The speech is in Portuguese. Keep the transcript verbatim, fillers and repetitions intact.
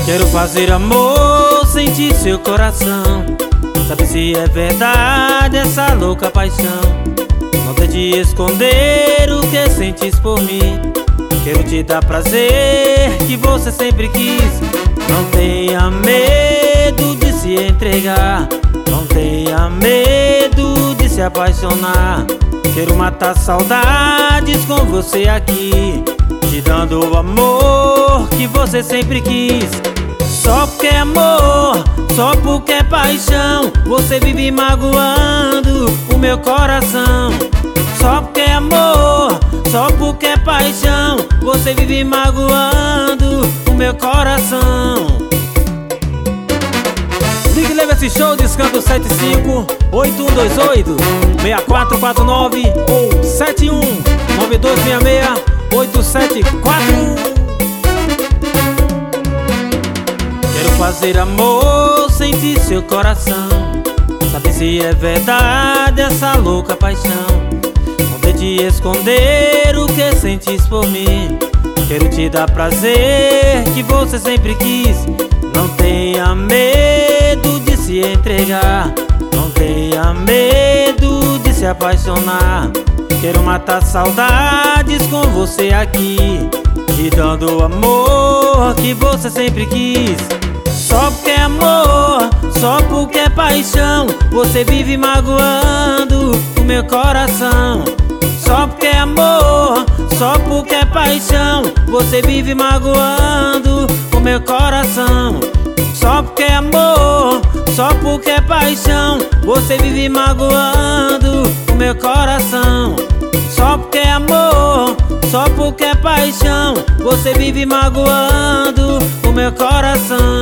Quero fazer amor, sentir seu coração, saber se é verdade essa louca paixão. Não tente esconder o que sentes por mim. Quero te dar prazer que você sempre quis. Não tenha medo de se entregar, não tenha medo de se apaixonar. Quero matar saudades com você aqui, te dando o amor que você sempre quis. Só porque é amor, só porque é paixão, você vive magoando o meu coração. Só porque é amor, só porque é paixão, você vive magoando o meu coração. Ligue, leve esse show, descanto sete cinco oito um dois oito seis quatro quatro nove ou sete um nove dois seis seis oito sete quatro. Quero fazer amor, sentir seu coração, saber se é verdade essa louca paixão. Não tente esconder o que sentes por mim. Quero te dar prazer que você sempre quis. Não tenha medo de se entregar, não tenha medo de se apaixonar. Quero matar saudades com você aqui, te dando o amor que você sempre quis. Só porque é amor, só porque é paixão, você vive magoando o meu coração. Só porque é amor, só porque é paixão, você vive magoando o meu coração. Só porque é amor, só porque é paixão, você vive magoando o meu coração. Só porque é amor, só porque é paixão, você vive magoando o meu coração.